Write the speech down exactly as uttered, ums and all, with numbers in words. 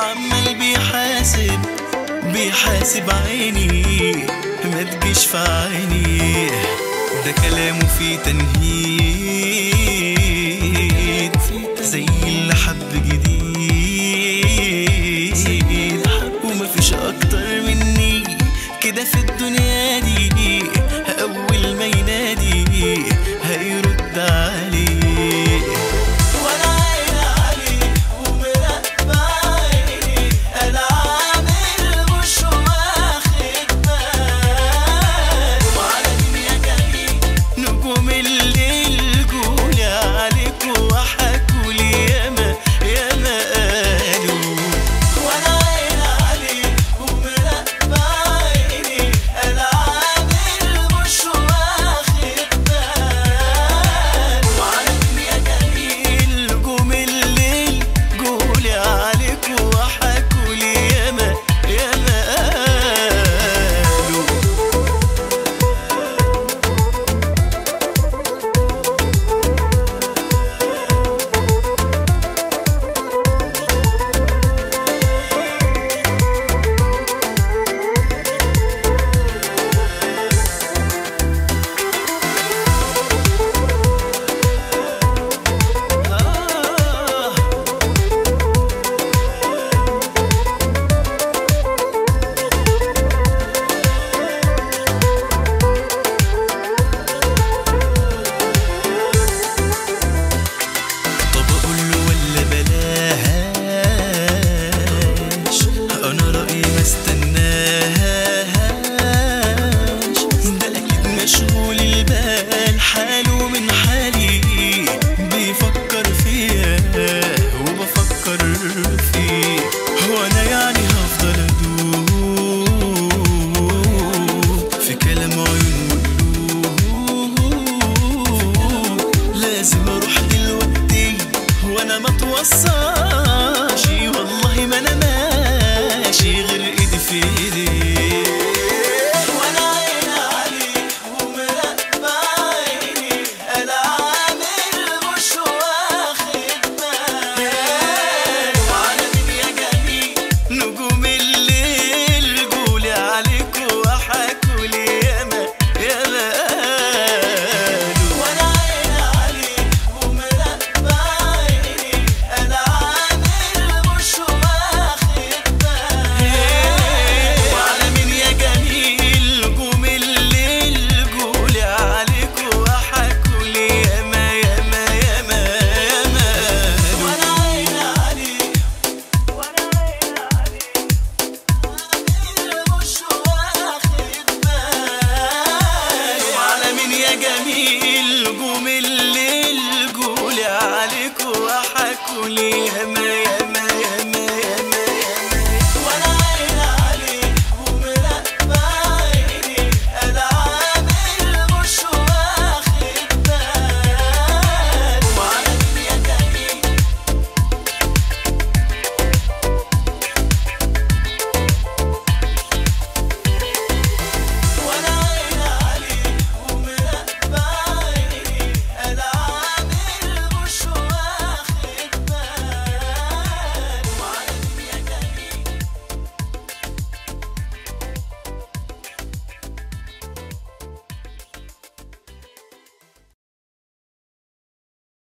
وعمال بيحاسب بيحاسب عيني ما تجيش في عيني، ده كلامه فيه تنهيد زي اللي حب جديد، ومفيش اكتر مني كده في الدنيا دي، اول ما ينادي هيرد عليه. وانا عيني عليه ومراقبة عيني، انا عامل مش واخد بالي، وعلى مين يا جميل نجوم الليل جولي عليكوا وحكولي ياما ياما قالوا. وانا عيني عليه ومراقبة عيني، انا عامل مش واخد بالي، وعلى مين يا جميل نجوم الليل جولي عليكوا وحكولي ياما ياما قالوا. طب اقوله ولا بلاش، انا رأيي ما استناهاش، ده اكيد مشغول البال حاله من حالي، بيفكر فيا وبفكر فيه، هو انا يعني هفضل ادوب في كلام عيون وقلوب؟ لازم اروح دلوقتي وانا ما توصاش، والله ما انا ماشي غير ايدي في ايدي. وانا عيني عليه ومراقبة عيني، انا عامل مش واخد بالي، وعلى مين يا جميل نجوم الليل جولي عليكوا وحكولي ياما ياما قالوا. وانا عيني عليه ومراقبة عيني، انا عامل مش واخد بالي، وعلى مين يا جميل نجوم الليل جولي عليكوا وحكولي ياما ياما ياما ياما قالوا. وانا عيني عليه وانا عيني عليه عامل مش واخد بالي، وعلى مين يا جميل نجوم الليل جولي عليكوا وحكولي ياما ياما